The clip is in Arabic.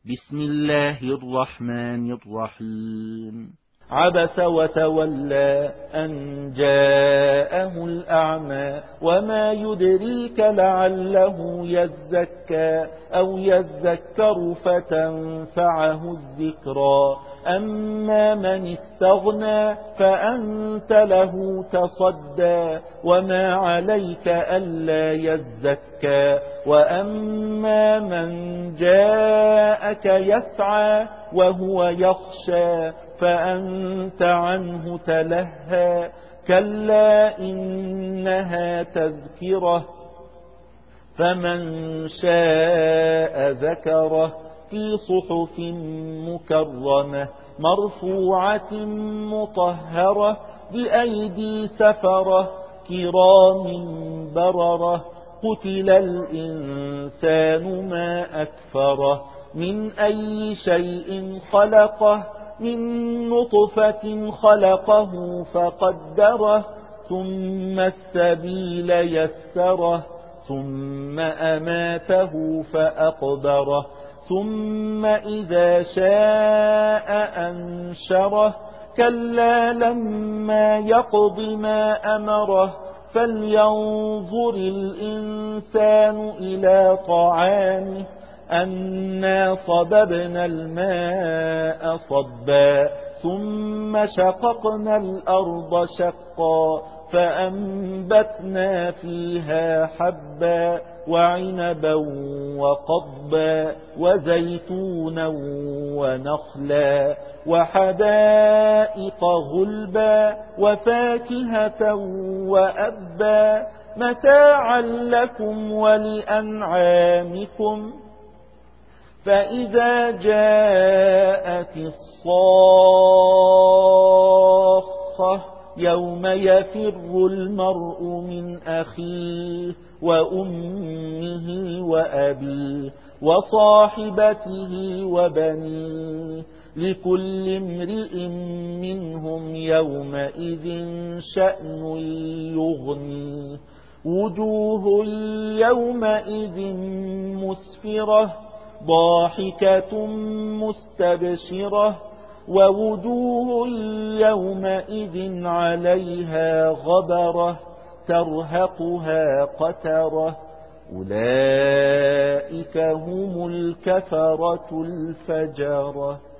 بسم الله الرحمن الرحيم. عبس وتولى أن جاءه الأعمى وما يدريك لعله يزكى أو يذكر فتنفعه الذكرى أما من استغنى فأنت له تصدى وما عليك ألا يزكى وأما من جاءك يسعى وهو يخشى فأنت عنه تلهى كلا إنها تذكرة فمن شاء ذكره في صحف مكرمة مرفوعة مطهرة بأيدي سفرة كرام بررة قتل الإنسان ما أكفره من أي شيء خلقه من نطفة خلقه فقدره ثم السبيل يسره ثم أماته فأقبره ثم إذا شاء أنشره كلا لما يقض ما أمره فلينظر الإنسان إلى طعامه أنا صببنا الماء صبا ثم شققنا الأرض شقا فأنبتنا فيها حبا وعنبا وقضبا وزيتونا ونخلا وحدائق غلبا وفاكهة وأبا متاعا لكم ولأنعامكم فإذا جاءت الصاخة يوم يفر المرء من أخيه وأمه وأبيه وصاحبته وبنيه لكل امرئ منهم يومئذ شأن يغنيه وجوه يومئذ مسفرة ضاحكة مستبشرة ووجوه يومئذ عليها غبرة ترهقها قترة أولئك هم الكفرة الفجرة.